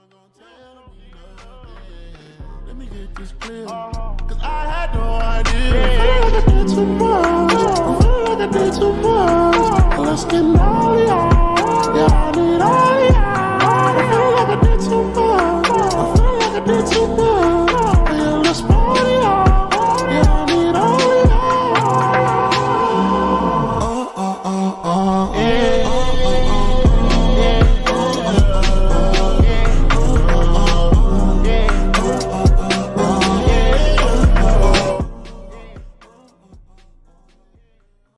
Let me get this clear, cause I had no idea. I feel like I did too much. I feel like I did too much. Let's get naughty.